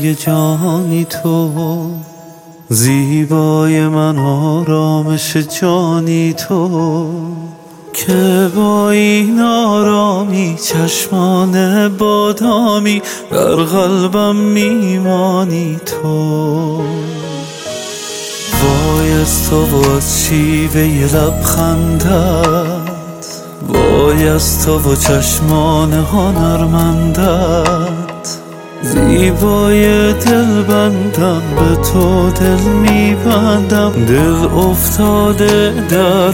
زیبای جانی تو، زیبای من آرامش جانی تو، که با این آرامی چشمان بادامی در قلبم میمانی تو. وای از تو و از شیوه لبخندت، وای از تو و چشمان هنرمندت، زیبای دل بندم به تو دل میبندم، دل افتاده در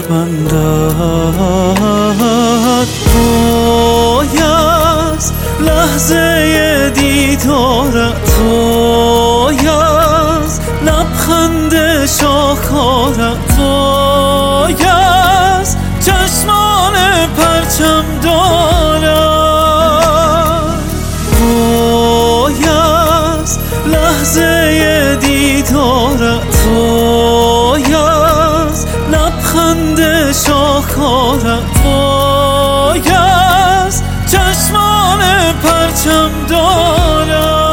بندت. وای از لحظه دیدارت، وای از لبخند شاخارت، وای از چشمان پرچم دارت، وای از لحظه دیدارت، وای از لبخند شاخارت، وای از چشمان پرچم دارت.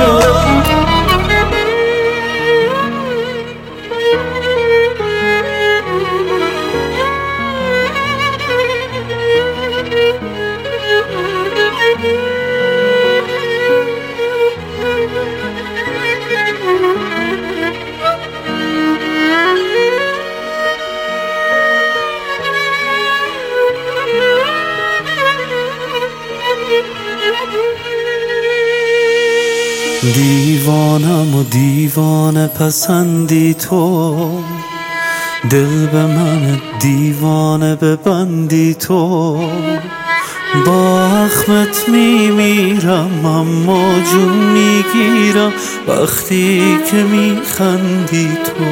دیوانم و دیوانه پسندی تو، دل به من دیوانه ببندی تو. با اخمت میمیرم اما جون میگیرم وقتی که میخندی تو.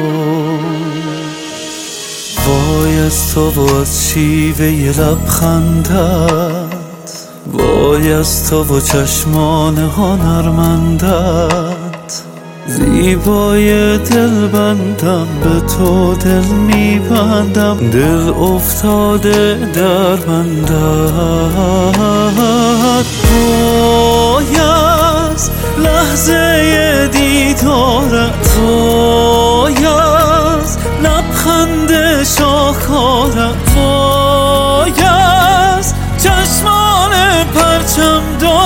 وای از تو و از شیوه لبخندت، وای از تو و چشمان هنرمندت، زیبای دل بندم به تو دل میبندم، دل افتاده در بندت. وای از لحظه دیدارت، وای از لبخند شاخارت، وای از چشمان پرچم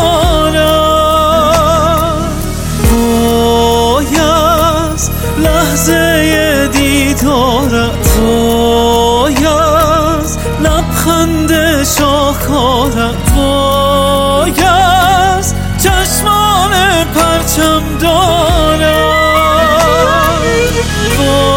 دارت، وای از لحظه دیدارت، وای از لبخند شاخارت، وای از چشمان پرچم دارت.